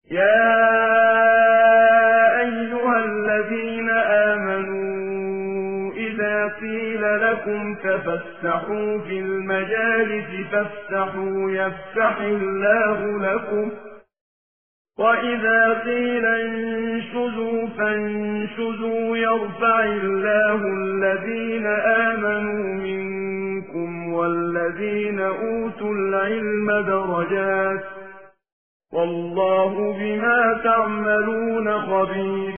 يا أيها الذين آمنوا إذا قيل لكم تفسحوا في المجالس فافسحوا يفسح الله لكم وإذا قيل انشزوا فانشزوا يرفع الله الذين آمنوا منكم والذين أوتوا العلم درجات والله بما تعملون خبير